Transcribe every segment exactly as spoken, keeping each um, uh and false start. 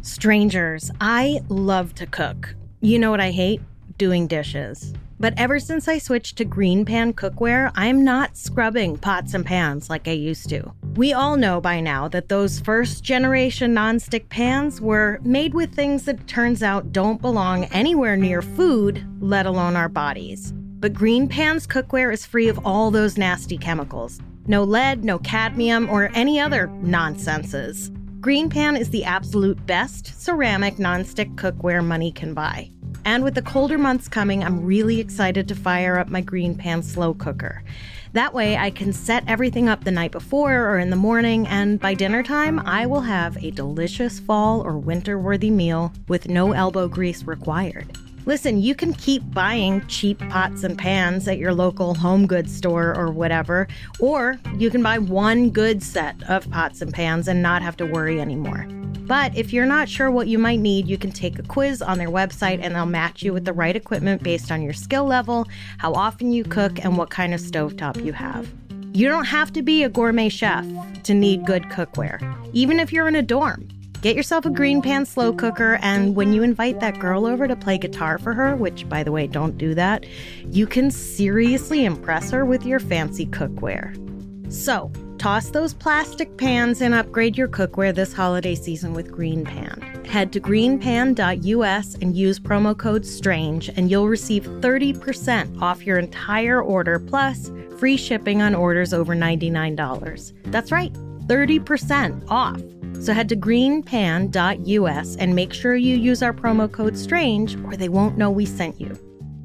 Strangers, I love to cook. You know what I hate? Doing dishes. But ever since I switched to green pan cookware, I'm not scrubbing pots and pans like I used to. We all know by now that those first generation nonstick pans were made with things that it turns out don't belong anywhere near food, let alone our bodies. But Green Pan's cookware is free of all those nasty chemicals. No lead, no cadmium, or any other nonsenses. Green Pan is the absolute best ceramic nonstick cookware money can buy. And with the colder months coming, I'm really excited to fire up my Green Pan slow cooker. That way I can set everything up the night before or in the morning, and by dinner time, I will have a delicious fall or winter-worthy meal with no elbow grease required. Listen, you can keep buying cheap pots and pans at your local home goods store or whatever, or you can buy one good set of pots and pans and not have to worry anymore. But if you're not sure what you might need, you can take a quiz on their website and they'll match you with the right equipment based on your skill level, how often you cook, and what kind of stovetop you have. You don't have to be a gourmet chef to need good cookware, even if you're in a dorm. Get yourself a Green Pan slow cooker, and when you invite that girl over to play guitar for her, which, by the way, don't do that, you can seriously impress her with your fancy cookware. So, toss those plastic pans and upgrade your cookware this holiday season with Green Pan. Head to green pan dot U S and use promo code STRANGE, and you'll receive thirty percent off your entire order, plus free shipping on orders over ninety-nine dollars. That's right, thirty percent off. So head to green pan dot U S and make sure you use our promo code STRANGE or they won't know we sent you.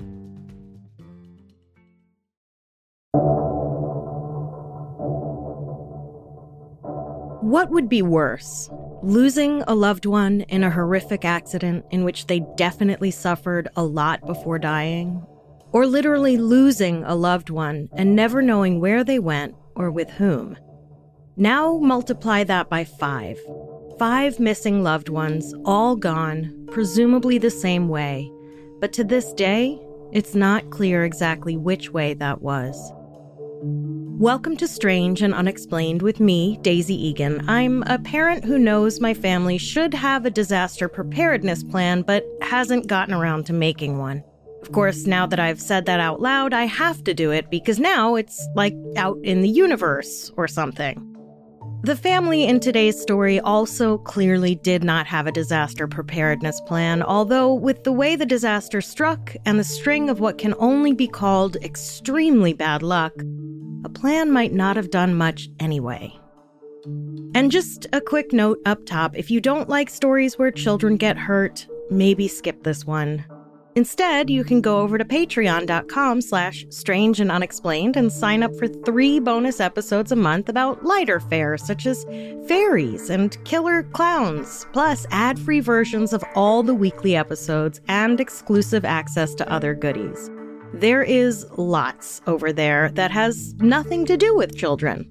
What would be worse? Losing a loved one in a horrific accident in which they definitely suffered a lot before dying? Or literally losing a loved one and never knowing where they went or with whom? Now multiply that by five. Five missing loved ones, all gone, presumably the same way. But to this day, it's not clear exactly which way that was. Welcome to Strange and Unexplained with me, Daisy Egan. I'm a parent who knows my family should have a disaster preparedness plan, but hasn't gotten around to making one. Of course, now that I've said that out loud, I have to do it because now it's like out in the universe or something. The family in today's story also clearly did not have a disaster preparedness plan, although with the way the disaster struck and the string of what can only be called extremely bad luck, a plan might not have done much anyway. And just a quick note up top, if you don't like stories where children get hurt, maybe skip this one. Instead, you can go over to patreon.com slash strange and unexplained and sign up for three bonus episodes a month about lighter fare, such as fairies and killer clowns, plus ad-free versions of all the weekly episodes and exclusive access to other goodies. There is lots over there that has nothing to do with children.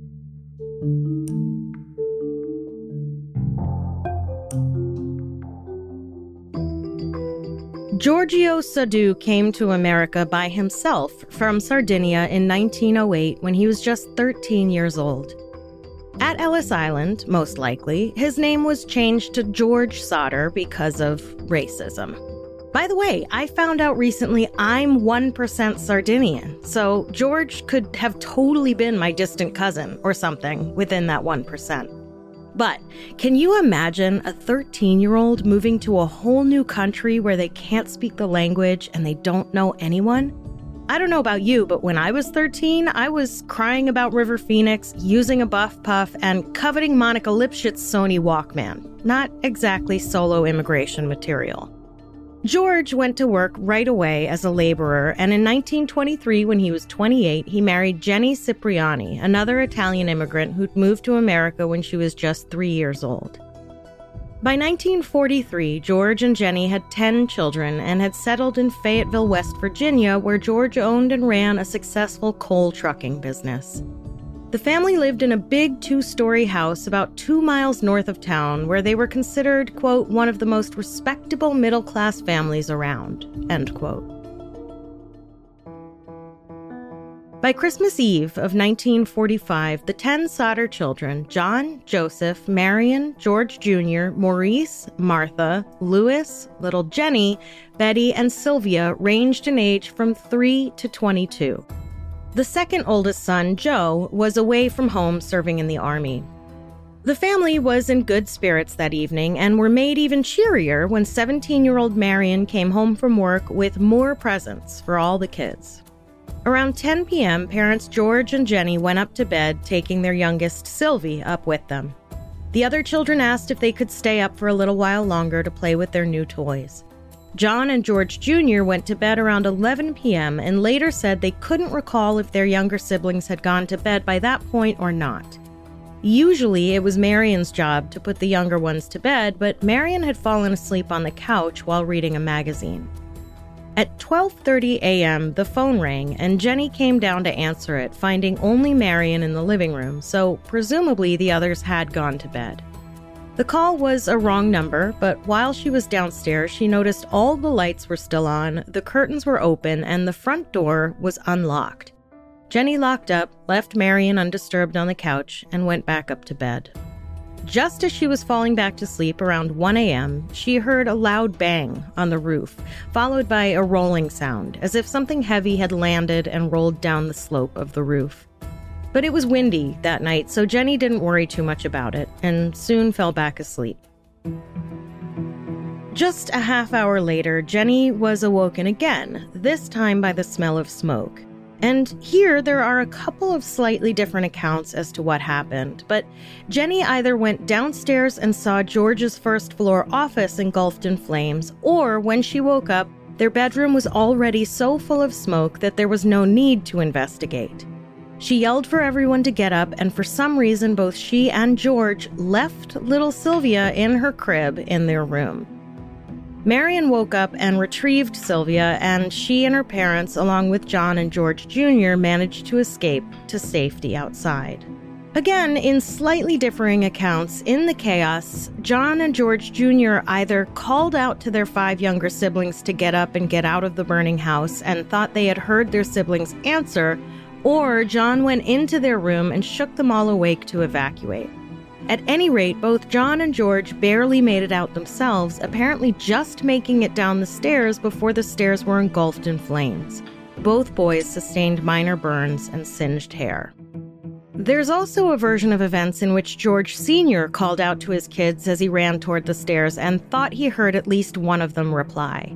Giorgio Sadu came to America by himself from Sardinia in nineteen oh eight when he was just thirteen years old. At Ellis Island, most likely, his name was changed to George Sodder because of racism. By the way, I found out recently I'm one percent Sardinian, so George could have totally been my distant cousin or something within that one percent. But can you imagine a thirteen-year-old moving to a whole new country where they can't speak the language and they don't know anyone? I don't know about you, but when I was thirteen, I was crying about River Phoenix, using a Buff Puff, and coveting Monica Lipschitz' Sony Walkman. Not exactly solo immigration material. George went to work right away as a laborer, and in nineteen twenty-three, when he was twenty-eight, he married Jenny Cipriani, another Italian immigrant who'd moved to America when she was just three years old. By nineteen forty-three, George and Jenny had ten children and had settled in Fayetteville, West Virginia, where George owned and ran a successful coal trucking business. The family lived in a big two-story house about two miles north of town, where they were considered, quote, one of the most respectable middle-class families around, end quote. By Christmas Eve of nineteen forty-five, the ten Sodder children, John, Joseph, Marion, George Junior, Maurice, Martha, Louis, little Jenny, Betty, and Sylvia ranged in age from three to twenty-two. The second oldest son, Joe, was away from home serving in the Army. The family was in good spirits that evening and were made even cheerier when seventeen-year-old Marion came home from work with more presents for all the kids. Around ten p.m., parents George and Jenny went up to bed, taking their youngest, Sylvie, up with them. The other children asked if they could stay up for a little while longer to play with their new toys. John and George Junior went to bed around eleven p.m. and later said they couldn't recall if their younger siblings had gone to bed by that point or not. Usually, it was Marion's job to put the younger ones to bed, but Marion had fallen asleep on the couch while reading a magazine. At twelve thirty a.m., the phone rang, and Jenny came down to answer it, finding only Marion in the living room, so presumably the others had gone to bed. The call was a wrong number, but while she was downstairs, she noticed all the lights were still on, the curtains were open, and the front door was unlocked. Jenny locked up, left Marion undisturbed on the couch, and went back up to bed. Just as she was falling back to sleep around one a.m., she heard a loud bang on the roof, followed by a rolling sound, as if something heavy had landed and rolled down the slope of the roof. But it was windy that night, so Jenny didn't worry too much about it, and soon fell back asleep. Just a half hour later, Jenny was awoken again, this time by the smell of smoke. And here there are a couple of slightly different accounts as to what happened, but Jenny either went downstairs and saw George's first floor office engulfed in flames, or when she woke up, their bedroom was already so full of smoke that there was no need to investigate. She yelled for everyone to get up, and for some reason both she and George left little Sylvia in her crib in their room. Marion woke up and retrieved Sylvia, and she and her parents, along with John and George Junior, managed to escape to safety outside. Again, in slightly differing accounts, in the chaos, John and George Junior either called out to their five younger siblings to get up and get out of the burning house and thought they had heard their siblings answer, or John went into their room and shook them all awake to evacuate. At any rate, both John and George barely made it out themselves, apparently just making it down the stairs before the stairs were engulfed in flames. Both boys sustained minor burns and singed hair. There's also a version of events in which George Senior called out to his kids as he ran toward the stairs and thought he heard at least one of them reply.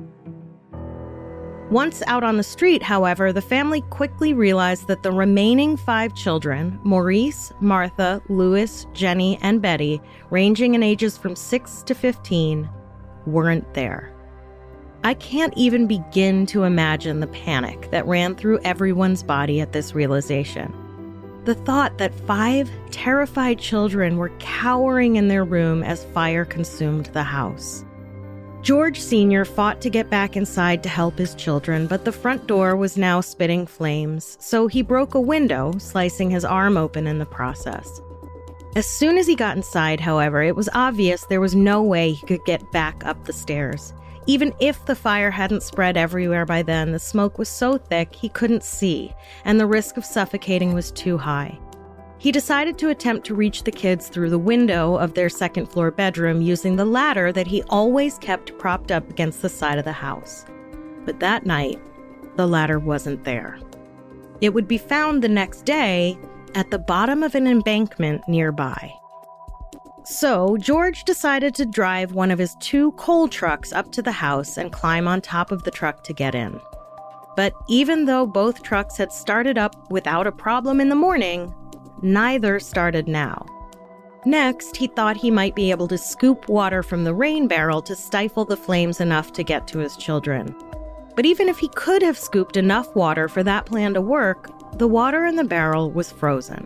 Once out on the street, however, the family quickly realized that the remaining five children, Maurice, Martha, Louis, Jenny, and Betty, ranging in ages from six to fifteen, weren't there. I can't even begin to imagine the panic that ran through everyone's body at this realization. The thought that five terrified children were cowering in their room as fire consumed the house. George Senior fought to get back inside to help his children, but the front door was now spitting flames, so he broke a window, slicing his arm open in the process. As soon as he got inside, however, it was obvious there was no way he could get back up the stairs. Even if the fire hadn't spread everywhere by then, the smoke was so thick he couldn't see, and the risk of suffocating was too high. He decided to attempt to reach the kids through the window of their second-floor bedroom using the ladder that he always kept propped up against the side of the house. But that night, the ladder wasn't there. It would be found the next day at the bottom of an embankment nearby. So, George decided to drive one of his two coal trucks up to the house and climb on top of the truck to get in. But even though both trucks had started up without a problem in the morning, neither started now. Next, he thought he might be able to scoop water from the rain barrel to stifle the flames enough to get to his children. But even if he could have scooped enough water for that plan to work, the water in the barrel was frozen.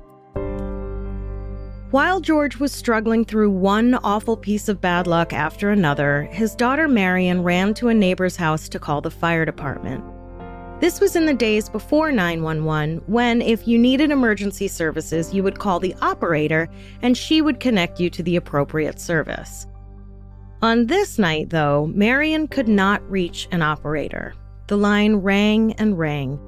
While George was struggling through one awful piece of bad luck after another, his daughter Marion ran to a neighbor's house to call the fire department. This was in the days before nine one one, when if you needed emergency services, you would call the operator and she would connect you to the appropriate service. On this night, though, Marion could not reach an operator. The line rang and rang.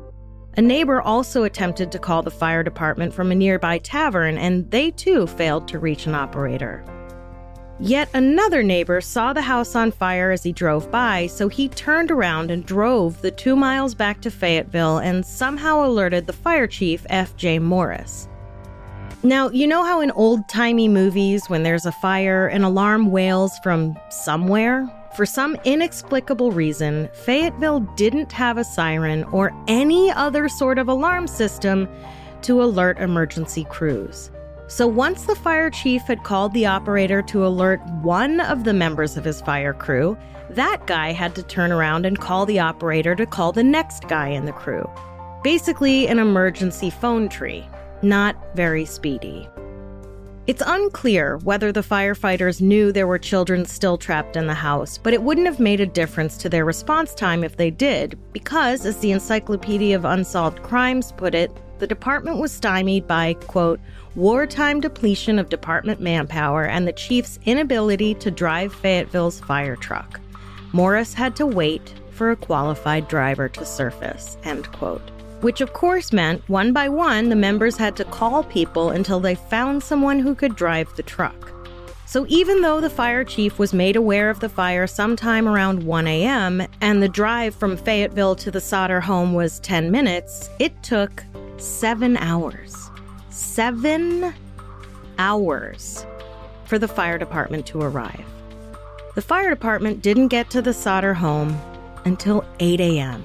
A neighbor also attempted to call the fire department from a nearby tavern, and they too failed to reach an operator. Yet another neighbor saw the house on fire as he drove by, so he turned around and drove the two miles back to Fayetteville and somehow alerted the fire chief, F J Morris. Now, you know how in old-timey movies, when there's a fire, an alarm wails from somewhere? For some inexplicable reason, Fayetteville didn't have a siren or any other sort of alarm system to alert emergency crews. So once the fire chief had called the operator to alert one of the members of his fire crew, that guy had to turn around and call the operator to call the next guy in the crew. Basically, an emergency phone tree. Not very speedy. It's unclear whether the firefighters knew there were children still trapped in the house, but it wouldn't have made a difference to their response time if they did, because, as the Encyclopedia of Unsolved Crimes put it, the department was stymied by, quote, wartime depletion of department manpower and the chief's inability to drive Fayetteville's fire truck. Morris had to wait for a qualified driver to surface, end quote. Which of course meant, one by one, the members had to call people until they found someone who could drive the truck. So even though the fire chief was made aware of the fire sometime around one a.m., and the drive from Fayetteville to the Sodder home was ten minutes, it took seven hours. Seven hours for the fire department to arrive. The fire department didn't get to the Sodder home until eight a.m.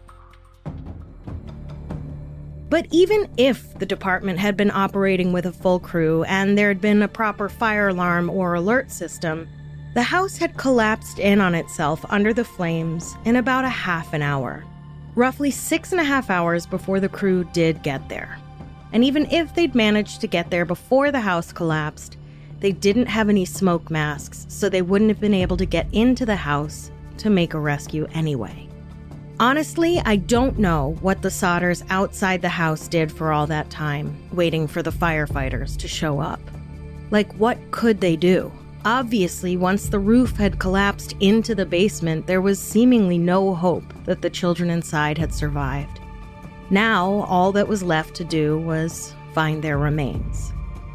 But even if the department had been operating with a full crew and there had been a proper fire alarm or alert system, the house had collapsed in on itself under the flames in about a half an hour, roughly six and a half hours before the crew did get there. And even if they'd managed to get there before the house collapsed, they didn't have any smoke masks, so they wouldn't have been able to get into the house to make a rescue anyway. Honestly, I don't know what the Sodders outside the house did for all that time, waiting for the firefighters to show up. Like, what could they do? Obviously, once the roof had collapsed into the basement, there was seemingly no hope that the children inside had survived. Now, all that was left to do was find their remains.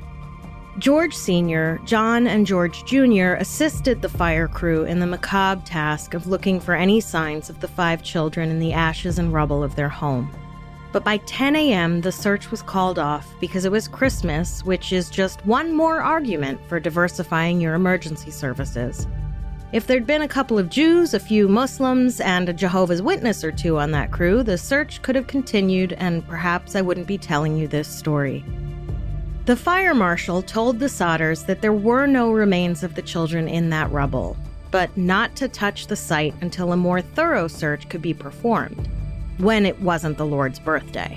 George Senior, John, and George Junior assisted the fire crew in the macabre task of looking for any signs of the five children in the ashes and rubble of their home. But by ten a.m., the search was called off because it was Christmas, which is just one more argument for diversifying your emergency services. If there'd been a couple of Jews, a few Muslims, and a Jehovah's Witness or two on that crew, the search could have continued, and perhaps I wouldn't be telling you this story. The fire marshal told the Sodders that there were no remains of the children in that rubble, but not to touch the site until a more thorough search could be performed, when it wasn't the Lord's birthday.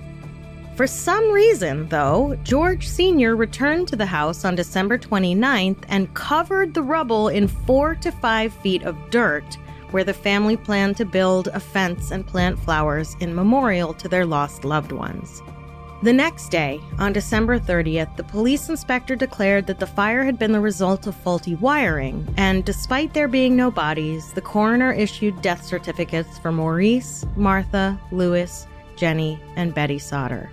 For some reason, though, George Senior returned to the house on December twenty-ninth and covered the rubble in four to five feet of dirt, where the family planned to build a fence and plant flowers in memorial to their lost loved ones. The next day, on December thirtieth, the police inspector declared that the fire had been the result of faulty wiring, and despite there being no bodies, the coroner issued death certificates for Maurice, Martha, Louis, Jenny, and Betty Sodder.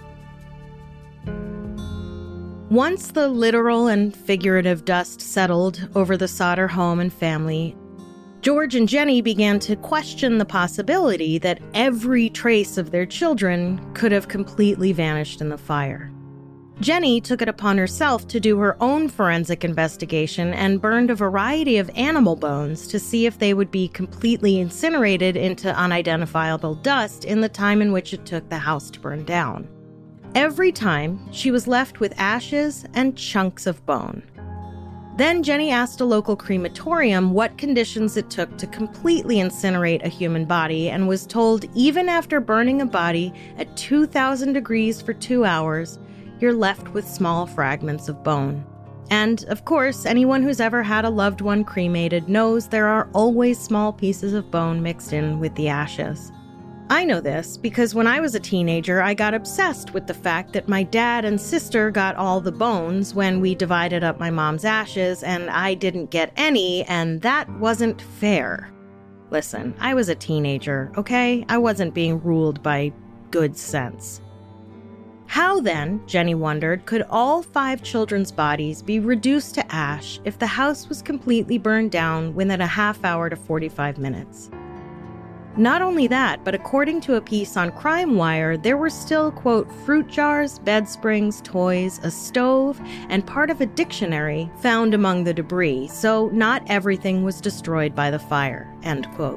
Once the literal and figurative dust settled over the Sodder home and family, George and Jenny began to question the possibility that every trace of their children could have completely vanished in the fire. Jenny took it upon herself to do her own forensic investigation and burned a variety of animal bones to see if they would be completely incinerated into unidentifiable dust in the time in which it took the house to burn down. Every time, she was left with ashes and chunks of bone. Then Jenny asked a local crematorium what conditions it took to completely incinerate a human body and was told even after burning a body at two thousand degrees for two hours, you're left with small fragments of bone. And, of course, anyone who's ever had a loved one cremated knows there are always small pieces of bone mixed in with the ashes. I know this because when I was a teenager, I got obsessed with the fact that my dad and sister got all the bones when we divided up my mom's ashes and I didn't get any, and that wasn't fair. Listen, I was a teenager, okay? I wasn't being ruled by good sense. How then, Jenny wondered, could all five children's bodies be reduced to ash if the house was completely burned down within a half hour to forty-five minutes? Not only that, but according to a piece on Crime Wire, there were still, quote, fruit jars, bed springs, toys, a stove, and part of a dictionary found among the debris, so not everything was destroyed by the fire, end quote.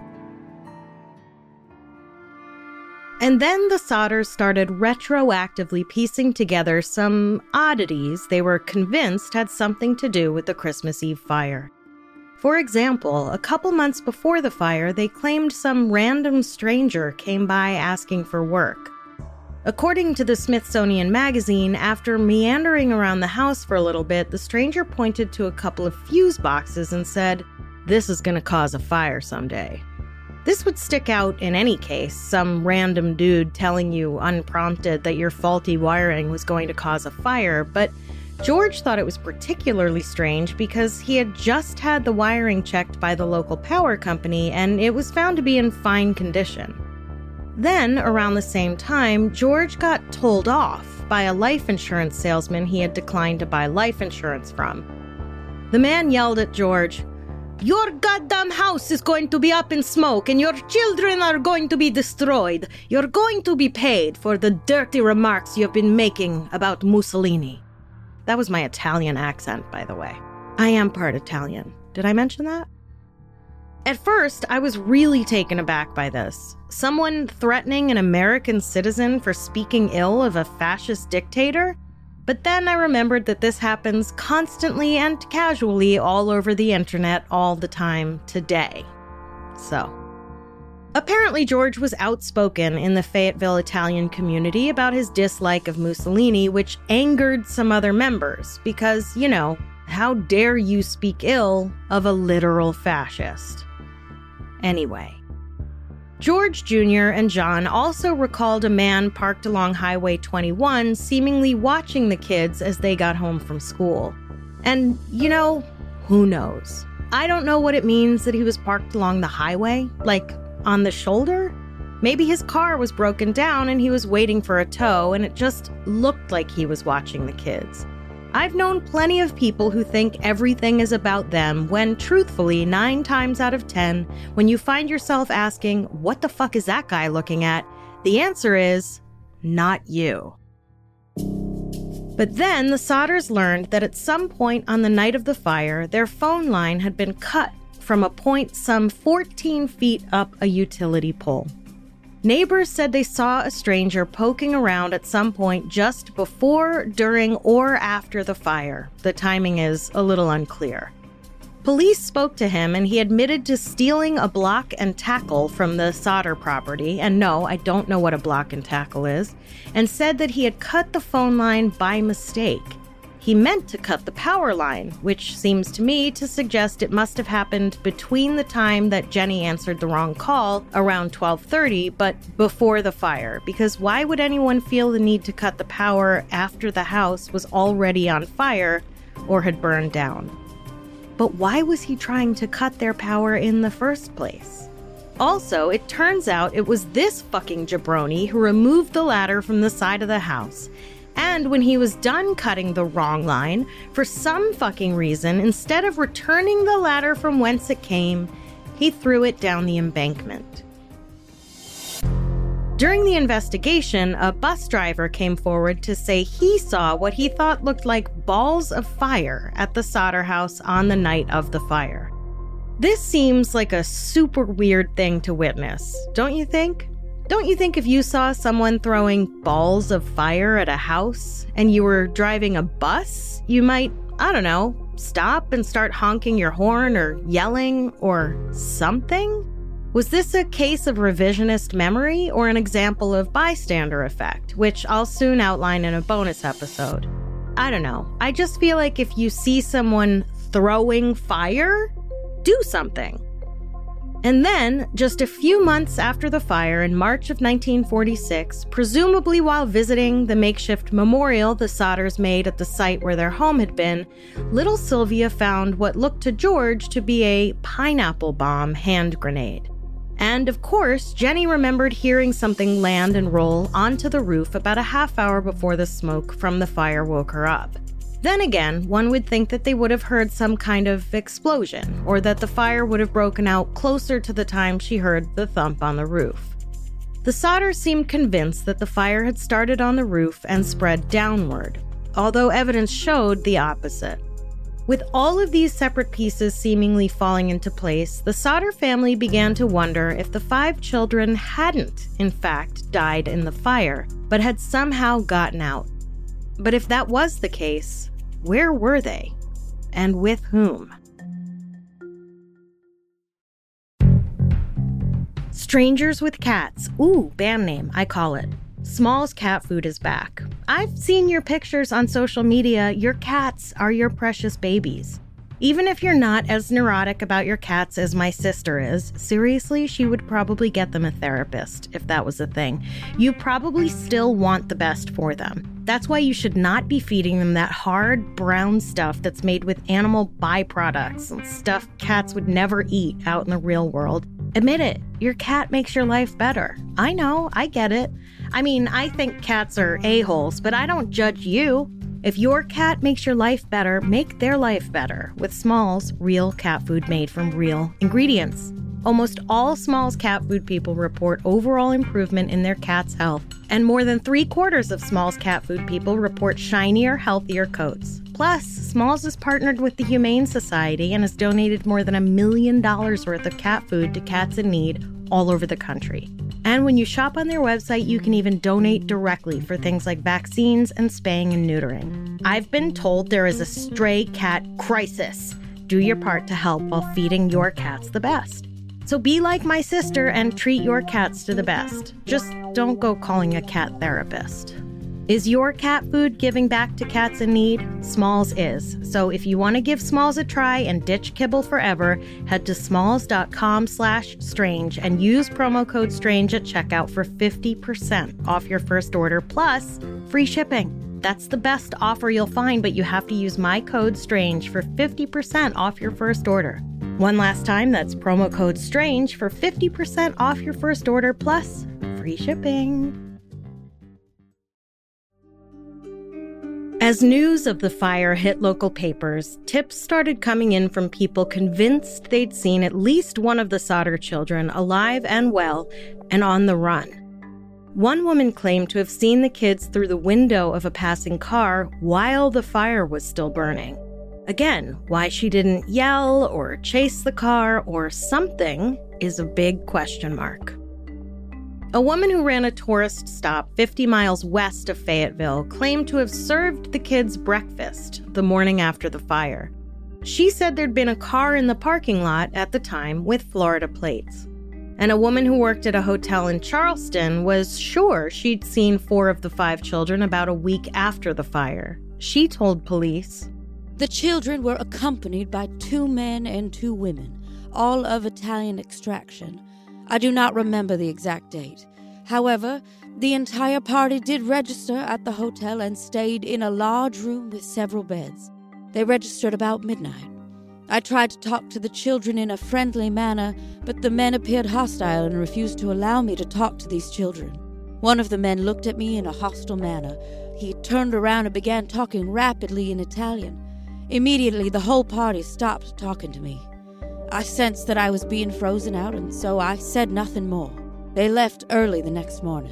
And then the Sodders started retroactively piecing together some oddities they were convinced had something to do with the Christmas Eve fire. For example, a couple months before the fire, they claimed some random stranger came by asking for work. According to the Smithsonian Magazine, after meandering around the house for a little bit, the stranger pointed to a couple of fuse boxes and said, "This is going to cause a fire someday." This would stick out in any case, some random dude telling you unprompted that your faulty wiring was going to cause a fire, but George thought it was particularly strange because he had just had the wiring checked by the local power company and it was found to be in fine condition. Then, around the same time, George got told off by a life insurance salesman he had declined to buy life insurance from. The man yelled at George, "Your goddamn house is going to be up in smoke and your children are going to be destroyed. You're going to be paid for the dirty remarks you've been making about Mussolini." That was my Italian accent, by the way. I am part Italian. Did I mention that? At first, I was really taken aback by this. Someone threatening an American citizen for speaking ill of a fascist dictator? But then I remembered that this happens constantly and casually all over the internet all the time today. So, apparently George was outspoken in the Fayetteville Italian community about his dislike of Mussolini, which angered some other members because, you know, how dare you speak ill of a literal fascist? Anyway, George Junior and John also recalled a man parked along Highway twenty-one seemingly watching the kids as they got home from school. And, you know, who knows? I don't know what it means that he was parked along the highway, like on the shoulder? Maybe his car was broken down and he was waiting for a tow and it just looked like he was watching the kids. I've known plenty of people who think everything is about them when, truthfully, nine times out of ten, when you find yourself asking, what the fuck is that guy looking at? The answer is, not you. But then the Sodders learned that at some point on the night of the fire, their phone line had been cut from a point some fourteen feet up a utility pole. Neighbors said they saw a stranger poking around at some point just before, during, or after the fire. The timing is a little unclear. Police spoke to him and he admitted to stealing a block and tackle from the Sodder property, and no, I don't know what a block and tackle is, and said that he had cut the phone line by mistake. He meant to cut the power line, which seems to me to suggest it must have happened between the time that Jenny answered the wrong call, around twelve thirty, but before the fire, because why would anyone feel the need to cut the power after the house was already on fire or had burned down? But why was he trying to cut their power in the first place? Also, it turns out it was this fucking jabroni who removed the ladder from the side of the house. And when he was done cutting the wrong line, for some fucking reason, instead of returning the ladder from whence it came, he threw it down the embankment. During the investigation, a bus driver came forward to say he saw what he thought looked like balls of fire at the Sodder house on the night of the fire. This seems like a super weird thing to witness, don't you think? Don't you think if you saw someone throwing balls of fire at a house and you were driving a bus, you might, I don't know, stop and start honking your horn or yelling or something? Was this a case of revisionist memory or an example of bystander effect, which I'll soon outline in a bonus episode? I don't know. I just feel like if you see someone throwing fire, do something. And then, just a few months after the fire in March of nineteen forty-six, presumably while visiting the makeshift memorial the Sodders made at the site where their home had been, little Sylvia found what looked to George to be a pineapple bomb hand grenade. And of course, Jenny remembered hearing something land and roll onto the roof about a half hour before the smoke from the fire woke her up. Then again, one would think that they would have heard some kind of explosion, or that the fire would have broken out closer to the time she heard the thump on the roof. The Sodders seemed convinced that the fire had started on the roof and spread downward, although evidence showed the opposite. With all of these separate pieces seemingly falling into place, the Sodder family began to wonder if the five children hadn't, in fact, died in the fire, but had somehow gotten out. But if that was the case, where were they? And with whom? Strangers with Cats. Ooh, band name, I call it. Smalls Cat Food is back. I've seen your pictures on social media. Your cats are your precious babies. Even if you're not as neurotic about your cats as my sister is, seriously, she would probably get them a therapist if that was a thing. You probably still want the best for them. That's why you should not be feeding them that hard brown stuff that's made with animal byproducts and stuff cats would never eat out in the real world. Admit it, your cat makes your life better. I know, I get it. I mean, I think cats are a-holes, but I don't judge you. If your cat makes your life better, make their life better with Smalls real cat food made from real ingredients. Almost all Smalls cat food people report overall improvement in their cat's health, and more than three quarters of Smalls cat food people report shinier, healthier coats. Plus, Smalls is partnered with the Humane Society and has donated more than a million dollars worth of cat food to cats in need all over the country. And when you shop on their website, you can even donate directly for things like vaccines and spaying and neutering. I've been told there is a stray cat crisis. Do your part to help while feeding your cats the best. So be like my sister and treat your cats to the best. Just don't go calling a cat therapist. Is your cat food giving back to cats in need? Smalls is. So if you want to give Smalls a try and ditch kibble forever, head to smalls.com slash strange and use promo code strange at checkout for fifty percent off your first order plus free shipping. That's the best offer you'll find, but you have to use my code strange for fifty percent off your first order. One last time, that's promo code strange for fifty percent off your first order plus free shipping. As news of the fire hit local papers, tips started coming in from people convinced they'd seen at least one of the Sodder children alive and well and on the run. One woman claimed to have seen the kids through the window of a passing car while the fire was still burning. Again, why she didn't yell or chase the car or something is a big question mark. A woman who ran a tourist stop fifty miles west of Fayetteville claimed to have served the kids breakfast the morning after the fire. She said there'd been a car in the parking lot at the time with Florida plates. And a woman who worked at a hotel in Charleston was sure she'd seen four of the five children about a week after the fire. She told police, "The children were accompanied by two men and two women, all of Italian extraction. I do not remember the exact date. However, the entire party did register at the hotel and stayed in a large room with several beds. They registered about midnight. I tried to talk to the children in a friendly manner, but the men appeared hostile and refused to allow me to talk to these children. One of the men looked at me in a hostile manner. He turned around and began talking rapidly in Italian. Immediately, the whole party stopped talking to me. I sensed that I was being frozen out, and so I said nothing more. They left early the next morning."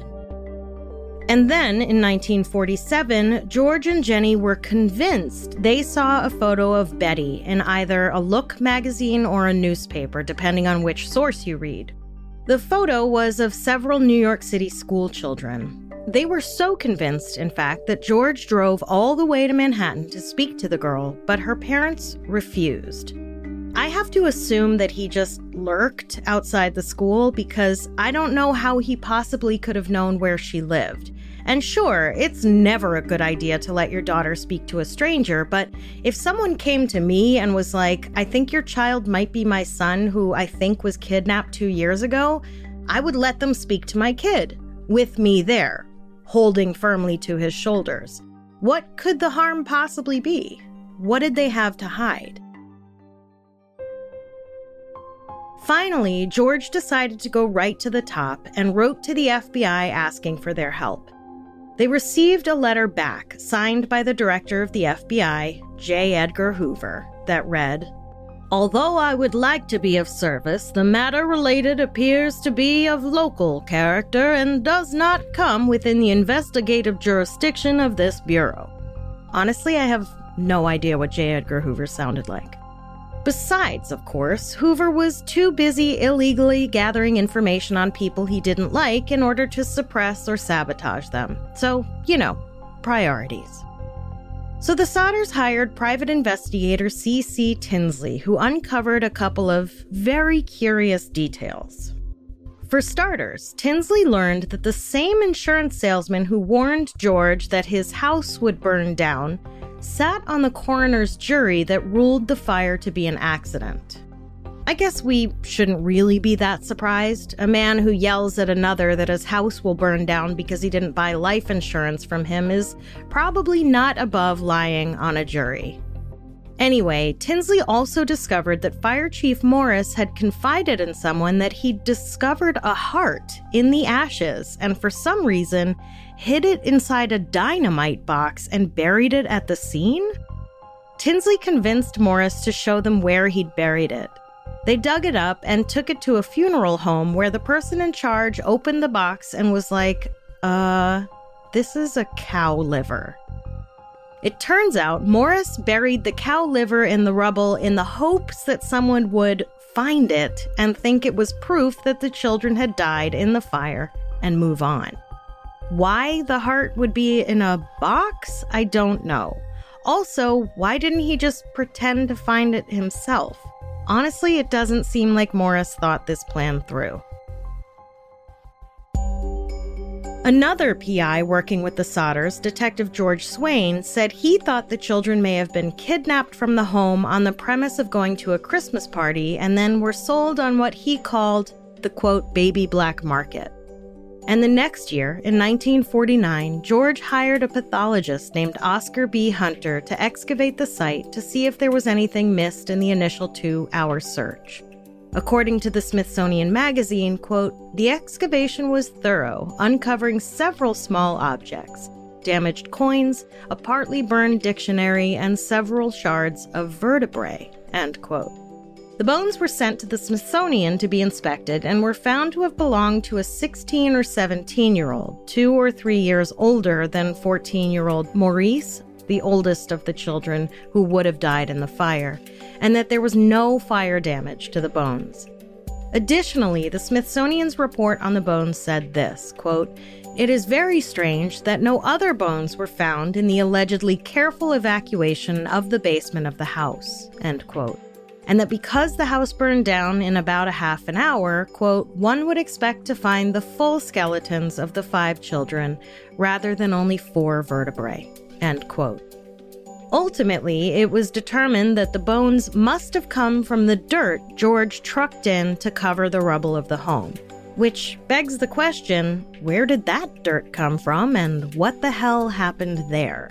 And then, in nineteen forty-seven, George and Jenny were convinced they saw a photo of Betty in either a Look magazine or a newspaper, depending on which source you read. The photo was of several New York City school children. They were so convinced, in fact, that George drove all the way to Manhattan to speak to the girl, but her parents refused. I have to assume that he just lurked outside the school because I don't know how he possibly could have known where she lived. And sure, it's never a good idea to let your daughter speak to a stranger, but if someone came to me and was like, "I think your child might be my son who I think was kidnapped two years ago," I would let them speak to my kid, with me there, holding firmly to his shoulders. What could the harm possibly be? What did they have to hide? Finally, George decided to go right to the top and wrote to the F B I asking for their help. They received a letter back, signed by the director of the F B I, J. Edgar Hoover, that read, "Although I would like to be of service, the matter related appears to be of local character and does not come within the investigative jurisdiction of this bureau." Honestly, I have no idea what J. Edgar Hoover sounded like. Besides, of course, Hoover was too busy illegally gathering information on people he didn't like in order to suppress or sabotage them. So, you know, priorities. So the Sodders hired private investigator C C Tinsley, who uncovered a couple of very curious details. For starters, Tinsley learned that the same insurance salesman who warned George that his house would burn down sat on the coroner's jury that ruled the fire to be an accident. I guess we shouldn't really be that surprised. A man who yells at another that his house will burn down because he didn't buy life insurance from him is probably not above lying on a jury. Anyway, Tinsley also discovered that Fire Chief Morris had confided in someone that he'd discovered a heart in the ashes and for some reason hid it inside a dynamite box and buried it at the scene? Tinsley convinced Morris to show them where he'd buried it. They dug it up and took it to a funeral home where the person in charge opened the box and was like, uh, this is a cow liver. It turns out Morris buried the cow liver in the rubble in the hopes that someone would find it and think it was proof that the children had died in the fire and move on. Why the heart would be in a box, I don't know. Also, why didn't he just pretend to find it himself? Honestly, it doesn't seem like Morris thought this plan through. Another P I working with the Sodders, Detective George Swain, said he thought the children may have been kidnapped from the home on the premise of going to a Christmas party and then were sold on what he called the, quote, baby black market. And the next year, in nineteen forty-nine, George hired a pathologist named Oscar B. Hunter to excavate the site to see if there was anything missed in the initial two-hour search. According to the Smithsonian Magazine, quote, the excavation was thorough, uncovering several small objects, damaged coins, a partly burned dictionary, and several shards of vertebrae, end quote. The bones were sent to the Smithsonian to be inspected and were found to have belonged to a sixteen or seventeen-year-old, two or three years older than fourteen-year-old Maurice, the oldest of the children who would have died in the fire, and that there was no fire damage to the bones. Additionally, the Smithsonian's report on the bones said this, quote, it is very strange that no other bones were found in the allegedly careful evacuation of the basement of the house, end quote. And that because the house burned down in about a half an hour, quote, one would expect to find the full skeletons of the five children rather than only four vertebrae, end quote. Ultimately, it was determined that the bones must have come from the dirt George trucked in to cover the rubble of the home. Which begs the question, where did that dirt come from and what the hell happened there?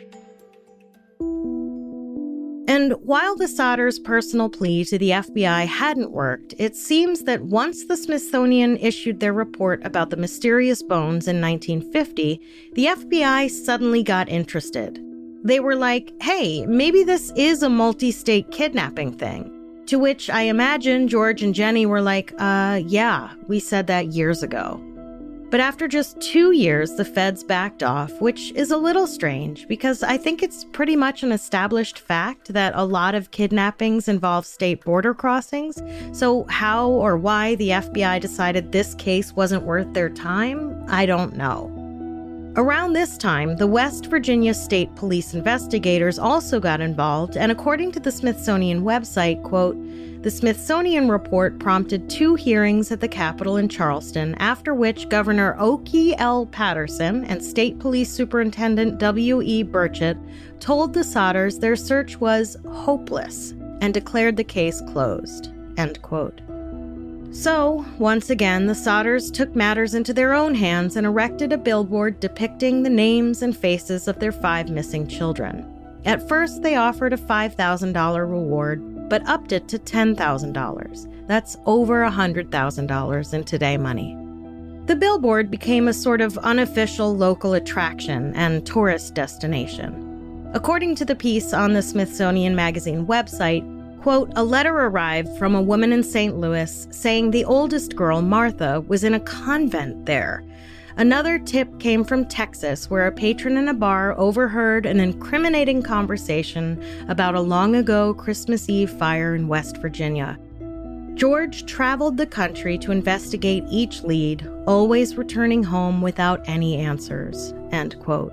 And while the Sodders' personal plea to the F B I hadn't worked, it seems that once the Smithsonian issued their report about the mysterious bones in nineteen fifty, the F B I suddenly got interested. They were like, hey, maybe this is a multi-state kidnapping thing. To which I imagine George and Jenny were like, uh, yeah, we said that years ago. But after just two years, the feds backed off, which is a little strange because I think it's pretty much an established fact that a lot of kidnappings involve state border crossings. So how or why the F B I decided this case wasn't worth their time, I don't know. Around this time, the West Virginia State Police investigators also got involved, and according to the Smithsonian website, quote, the Smithsonian report prompted two hearings at the Capitol in Charleston, after which Governor Oki L. Patterson and State Police Superintendent W E Burchett told the Sodders their search was hopeless and declared the case closed, end quote. So, once again, the Sodders took matters into their own hands and erected a billboard depicting the names and faces of their five missing children. At first, they offered a five thousand dollars reward, but upped it to ten thousand dollars. That's over one hundred thousand dollars in today money. The billboard became a sort of unofficial local attraction and tourist destination. According to the piece on the Smithsonian Magazine website, quote, a letter arrived from a woman in Saint Louis saying the oldest girl, Martha, was in a convent there. Another tip came from Texas, where a patron in a bar overheard an incriminating conversation about a long-ago Christmas Eve fire in West Virginia. George traveled the country to investigate each lead, always returning home without any answers, end quote.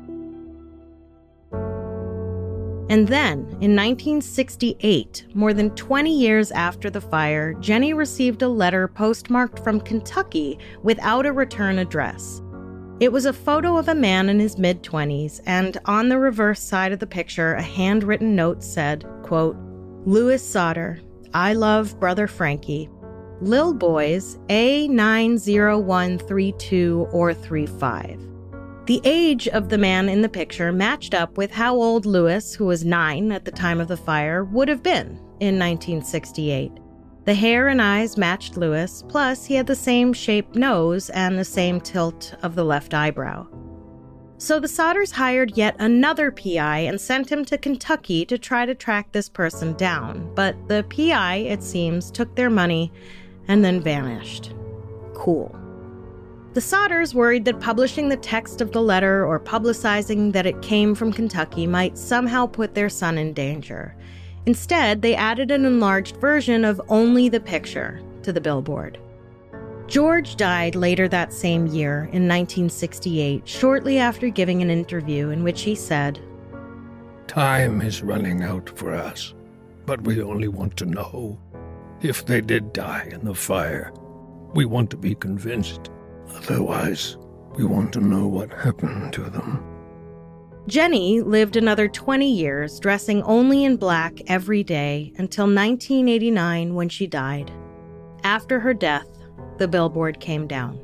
And then, in nineteen sixty-eight, more than twenty years after the fire, Jenny received a letter postmarked from Kentucky without a return address. It was a photo of a man in his mid-twenties, and on the reverse side of the picture, a handwritten note said, quote, Louis Sauter, I love Brother Frankie. Lil Boys, A nine zero one three two or three five. The age of the man in the picture matched up with how old Louis, who was nine at the time of the fire, would have been in nineteen sixty-eight. The hair and eyes matched Louis, plus he had the same shaped nose and the same tilt of the left eyebrow. So the Sauters hired yet another P I and sent him to Kentucky to try to track this person down, but the P I, it seems, took their money and then vanished. Cool. The Sauters worried that publishing the text of the letter or publicizing that it came from Kentucky might somehow put their son in danger. Instead, they added an enlarged version of only the picture to the billboard. George died later that same year, in nineteen sixty-eight, shortly after giving an interview in which he said, Time is running out for us, but we only want to know if they did die in the fire. We want to be convinced. Otherwise, we want to know what happened to them. Jenny lived another twenty years, dressing only in black every day until nineteen eighty-nine when she died. After her death, the billboard came down.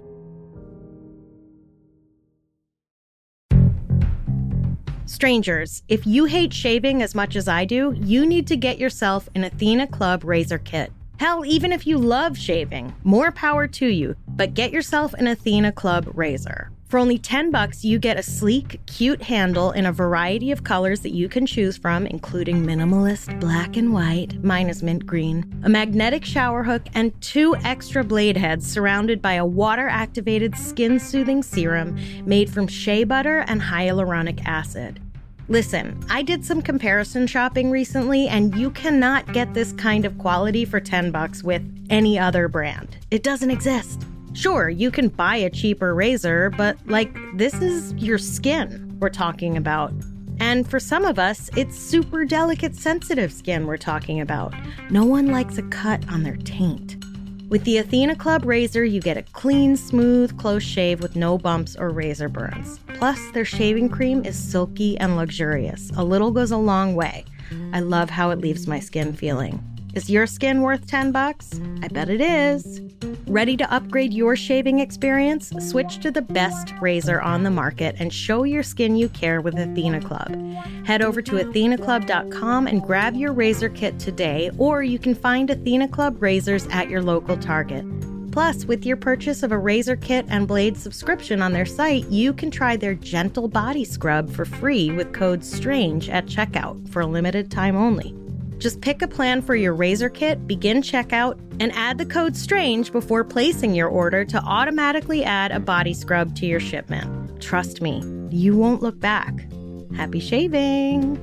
Strangers, if you hate shaving as much as I do, you need to get yourself an Athena Club razor kit. Hell, even if you love shaving, more power to you, but get yourself an Athena Club razor. For only ten bucks, you get a sleek, cute handle in a variety of colors that you can choose from, including minimalist black and white, mine is mint green, a magnetic shower hook, and two extra blade heads surrounded by a water-activated skin-soothing serum made from shea butter and hyaluronic acid. Listen, I did some comparison shopping recently, and you cannot get this kind of quality for ten bucks with any other brand. It doesn't exist. Sure, you can buy a cheaper razor, but, like, this is your skin we're talking about. And for some of us, it's super delicate, sensitive skin we're talking about. No one likes a cut on their taint. With the Athena Club razor, you get a clean, smooth, close shave with no bumps or razor burns. Plus, their shaving cream is silky and luxurious. A little goes a long way. I love how it leaves my skin feeling. Is your skin worth ten bucks? I bet it is. Ready to upgrade your shaving experience? Switch to the best razor on the market and show your skin you care with Athena Club. Head over to athena club dot com and grab your razor kit today, or you can find Athena Club razors at your local Target. Plus, with your purchase of a razor kit and blade subscription on their site, you can try their gentle body scrub for free with code STRANGE at checkout for a limited time only. Just pick a plan for your razor kit, begin checkout, and add the code STRANGE before placing your order to automatically add a body scrub to your shipment. Trust me, you won't look back. Happy shaving!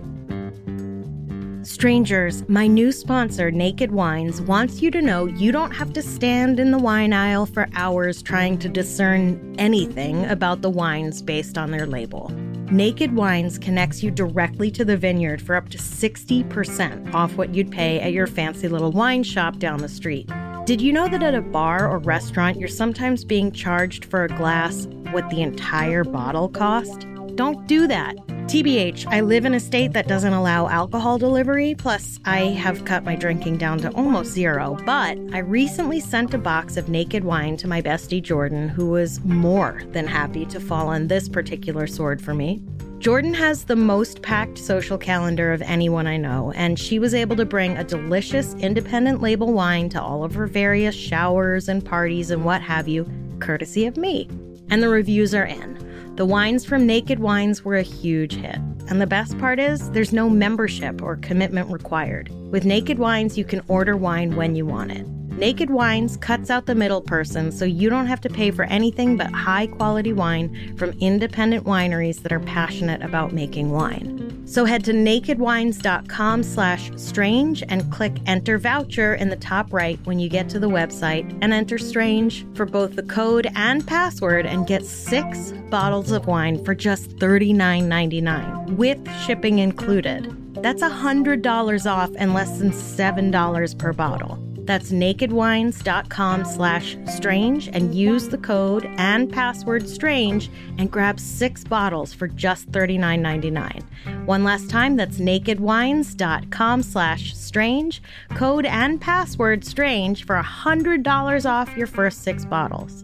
Strangers, my new sponsor, Naked Wines, wants you to know you don't have to stand in the wine aisle for hours trying to discern anything about the wines based on their label. Naked Wines connects you directly to the vineyard for up to sixty percent off what you'd pay at your fancy little wine shop down the street. Did you know that at a bar or restaurant, you're sometimes being charged for a glass what the entire bottle cost? Don't do that. T B H, I live in a state that doesn't allow alcohol delivery, plus I have cut my drinking down to almost zero, but I recently sent a box of Naked Wine to my bestie Jordan, who was more than happy to fall on this particular sword for me. Jordan has the most packed social calendar of anyone I know, and she was able to bring a delicious independent label wine to all of her various showers and parties and what have you, courtesy of me. And the reviews are in. The wines from Naked Wines were a huge hit. And the best part is, there's no membership or commitment required. With Naked Wines, you can order wine when you want it. Naked Wines cuts out the middle person, so you don't have to pay for anything but high-quality wine from independent wineries that are passionate about making wine. So head to nakedwines.com slash strange and click Enter Voucher in the top right when you get to the website, and enter STRANGE for both the code and password and get six bottles of wine for just thirty-nine ninety-nine, with shipping included. That's one hundred dollars off and less than seven dollars per bottle. That's nakedwines.com slash strange and use the code and password strange and grab six bottles for just thirty-nine ninety-nine. One last time, that's nakedwines.com slash strange, code and password strange for one hundred dollars off your first six bottles.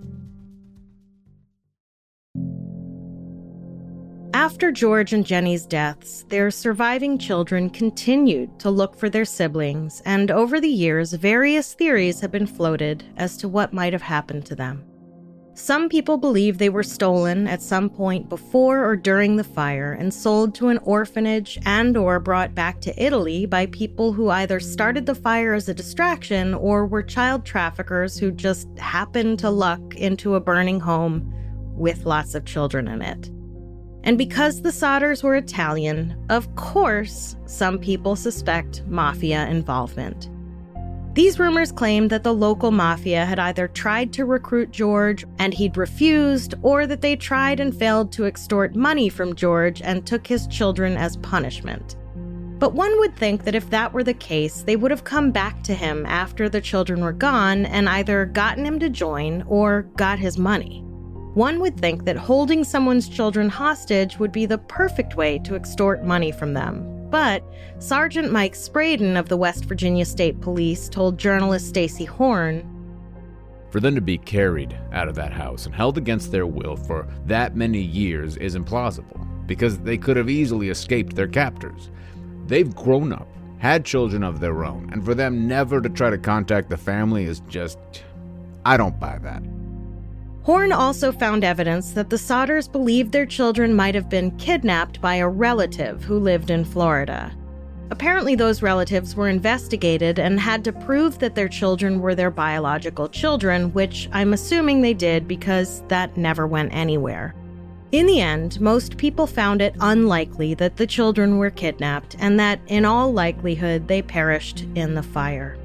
After George and Jenny's deaths, their surviving children continued to look for their siblings, and over the years, various theories have been floated as to what might have happened to them. Some people believe they were stolen at some point before or during the fire and sold to an orphanage and or brought back to Italy by people who either started the fire as a distraction or were child traffickers who just happened to luck into a burning home with lots of children in it. And because the Sodders were Italian, of course, some people suspect mafia involvement. These rumors claimed that the local mafia had either tried to recruit George and he'd refused, or that they tried and failed to extort money from George and took his children as punishment. But one would think that if that were the case, they would have come back to him after the children were gone and either gotten him to join or got his money. One would think that holding someone's children hostage would be the perfect way to extort money from them. But Sergeant Mike Spraden of the West Virginia State Police told journalist Stacey Horn, "For them to be carried out of that house and held against their will for that many years is implausible, because they could have easily escaped their captors. They've grown up, had children of their own, and for them never to try to contact the family is just... I don't buy that." Horn also found evidence that the Sodders believed their children might have been kidnapped by a relative who lived in Florida. Apparently, those relatives were investigated and had to prove that their children were their biological children, which I'm assuming they did because that never went anywhere. In the end, most people found it unlikely that the children were kidnapped and that, in all likelihood, they perished in the fire.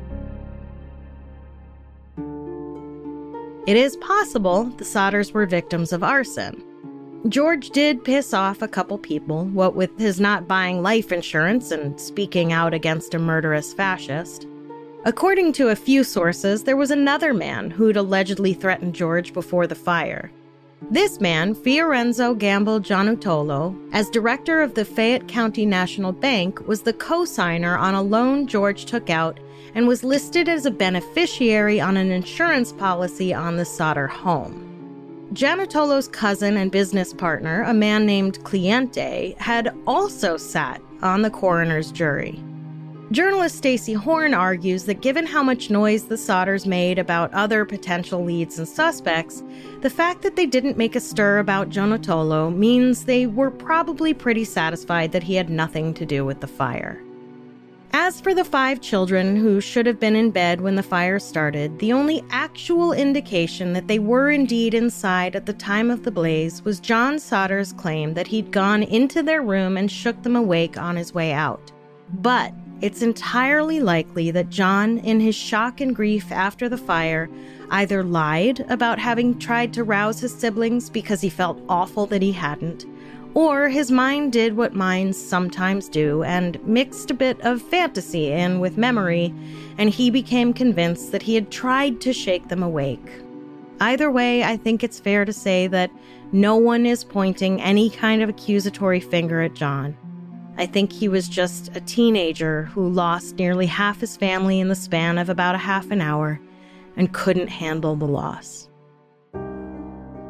It is possible the Sodders were victims of arson. George did piss off a couple people, what with his not buying life insurance and speaking out against a murderous fascist. According to a few sources, there was another man who'd allegedly threatened George before the fire. This man, Fiorenzo Gamble Giannutolo, as director of the Fayette County National Bank, was the co-signer on a loan George took out and was listed as a beneficiary on an insurance policy on the Sodder home. Giannutolo's cousin and business partner, a man named Cliente, had also sat on the coroner's jury. Journalist Stacey Horn argues that given how much noise the Sodders made about other potential leads and suspects, the fact that they didn't make a stir about Giannutolo means they were probably pretty satisfied that he had nothing to do with the fire. As for the five children who should have been in bed when the fire started, the only actual indication that they were indeed inside at the time of the blaze was John Sodder's claim that he'd gone into their room and shook them awake on his way out. But it's entirely likely that John, in his shock and grief after the fire, either lied about having tried to rouse his siblings because he felt awful that he hadn't, or his mind did what minds sometimes do and mixed a bit of fantasy in with memory, and he became convinced that he had tried to shake them awake. Either way, I think it's fair to say that no one is pointing any kind of accusatory finger at John. I think he was just a teenager who lost nearly half his family in the span of about a half an hour and couldn't handle the loss.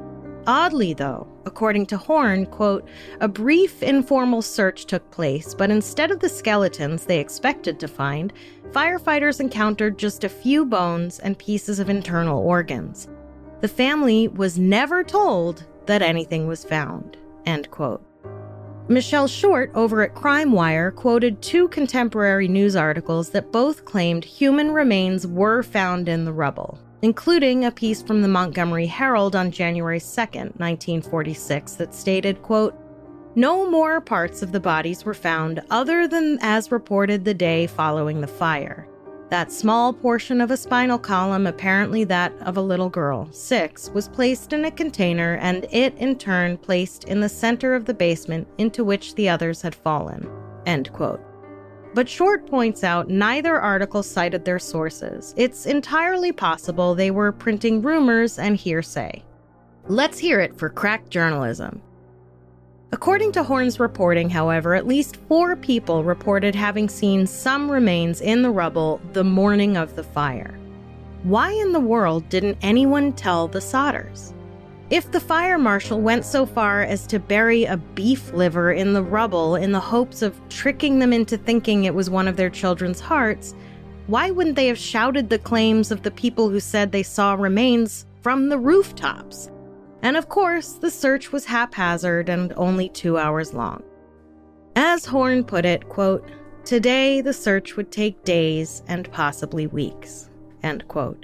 Oddly, though, according to Horn, quote, a brief informal search took place, but instead of the skeletons they expected to find, firefighters encountered just a few bones and pieces of internal organs. The family was never told that anything was found, end quote. Michelle Short over at Crime Wire quoted two contemporary news articles that both claimed human remains were found in the rubble, including a piece from the Montgomery Herald on January second, nineteen forty-six, that stated, quote, no more parts of the bodies were found other than as reported the day following the fire. That small portion of a spinal column, apparently that of a little girl, six, was placed in a container and it, in turn, placed in the center of the basement into which the others had fallen, end quote. But Short points out neither article cited their sources. It's entirely possible they were printing rumors and hearsay. Let's hear it for crack journalism. According to Horn's reporting, however, at least four people reported having seen some remains in the rubble the morning of the fire. Why in the world didn't anyone tell the Sodders? If the fire marshal went so far as to bury a beef liver in the rubble in the hopes of tricking them into thinking it was one of their children's hearts, why wouldn't they have shouted the claims of the people who said they saw remains from the rooftops? And of course, the search was haphazard and only two hours long. As Horn put it, quote, today the search would take days and possibly weeks, end quote.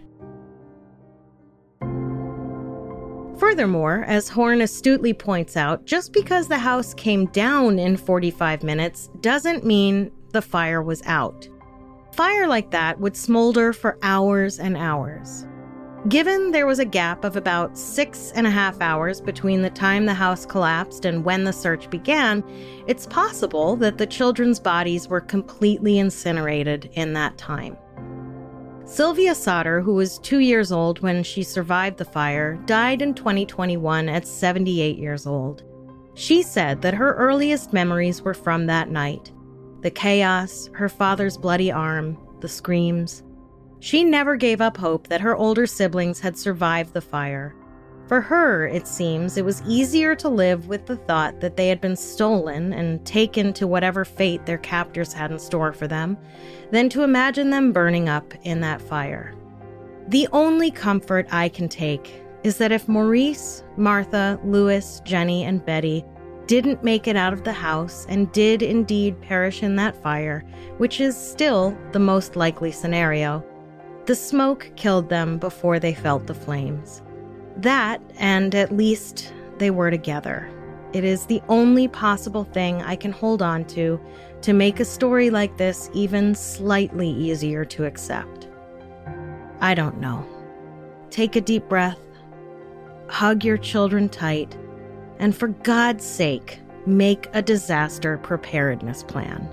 Furthermore, as Horn astutely points out, just because the house came down in forty-five minutes doesn't mean the fire was out. Fire like that would smolder for hours and hours. Given there was a gap of about six and a half hours between the time the house collapsed and when the search began, it's possible that the children's bodies were completely incinerated in that time. Sylvia Sodder, who was two years old when she survived the fire, died in twenty twenty-one at seventy-eight years old. She said that her earliest memories were from that night. The chaos, her father's bloody arm, the screams. She never gave up hope that her older siblings had survived the fire. For her, it seems, it was easier to live with the thought that they had been stolen and taken to whatever fate their captors had in store for them, than to imagine them burning up in that fire. The only comfort I can take is that if Maurice, Martha, Louis, Jenny, and Betty didn't make it out of the house and did indeed perish in that fire, which is still the most likely scenario, the smoke killed them before they felt the flames. That, and at least they were together. It is the only possible thing I can hold on to to make a story like this even slightly easier to accept. I don't know. Take a deep breath, hug your children tight, and for God's sake, make a disaster preparedness plan.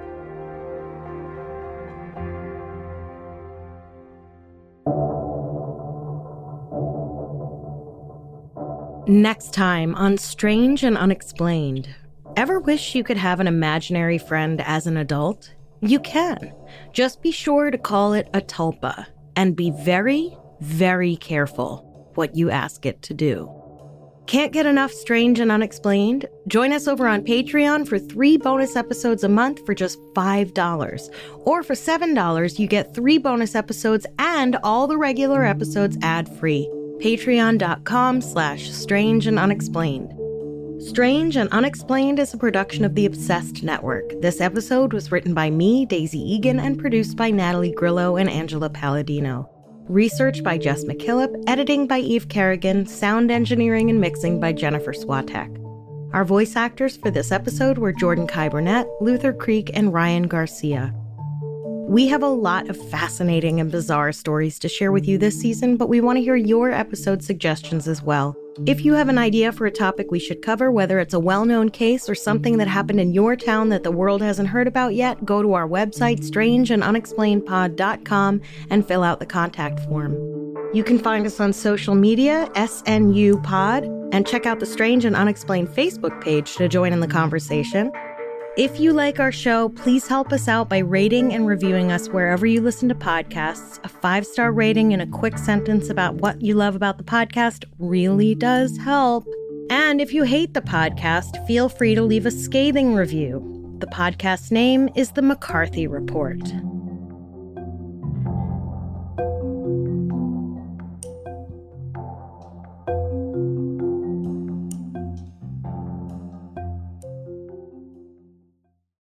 Next time on Strange and Unexplained. Ever wish you could have an imaginary friend as an adult? You can. Just be sure to call it a tulpa and be very, very careful what you ask it to do. Can't get enough Strange and Unexplained? Join us over on Patreon for three bonus episodes a month for just five dollars. Or for seven dollars, you get three bonus episodes and all the regular episodes ad-free. Patreon.com slash Strange and Unexplained. Strange and Unexplained is a production of the Obsessed Network. This episode was written by me, Daisy Egan, and produced by Natalie Grillo and Angela Palladino. Research by Jess McKillop, editing by Eve Kerrigan, sound engineering and mixing by Jennifer Swatek. Our voice actors for this episode were Jordan Kai Burnett, Luther Creek, and Ryan Garcia. We have a lot of fascinating and bizarre stories to share with you this season, but we want to hear your episode suggestions as well. If you have an idea for a topic we should cover, whether it's a well-known case or something that happened in your town that the world hasn't heard about yet, go to our website, strange and unexplained pod dot com, and fill out the contact form. You can find us on social media, S N U Pod, and check out the Strange and Unexplained Facebook page to join in the conversation. If you like our show, please help us out by rating and reviewing us wherever you listen to podcasts. A five-star rating and a quick sentence about what you love about the podcast really does help. And if you hate the podcast, feel free to leave a scathing review. The podcast's name is The McCarthy Report.